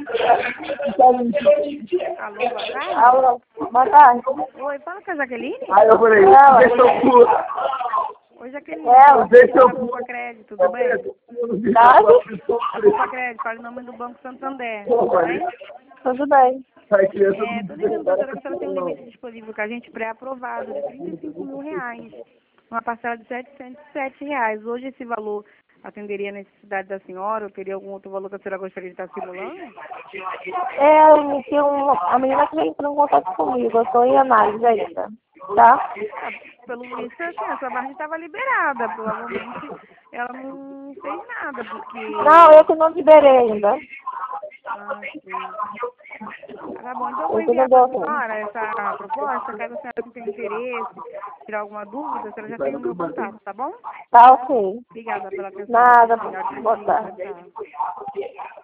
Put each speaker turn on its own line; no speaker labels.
Alô, boa tarde.
Alô, boa tarde.
Oi, fala com a Jaqueline?
Aí eu falei, deixa eu pular.
Oi, Jaqueline.
Deixa eu
Da Poupa Crédito, tudo bem?
Tarde?
Da Poupa Crédito, fala em nome do Banco Santander, tudo bem?
Tudo bem.
Tô ligando pra senhora que a senhora tem um limite disponível com a gente pré-aprovado de R$ 35.000. Uma parcela de R$ 707. Hoje esse valor atenderia a necessidade da senhora ou teria algum outro valor que a senhora gostaria de estar simulando?
A menina que entrou em contato comigo, eu estou em análise ainda, tá?
Pelo visto, assim, a sua margem estava liberada. Provavelmente ela não fez nada, porque...
Não, eu que não liberei ainda.
Ah, sim. Tá bom, então eu vou
Eu que não
enviar para a
dou.
senhora essa proposta. Caso a senhora tenha interesse, tirar alguma dúvida, a senhora já tem o meu contato, tá bom?
Tá ok.
Obrigada pela atenção.
Nada,
Senhora.
boa tarde.
Tchau.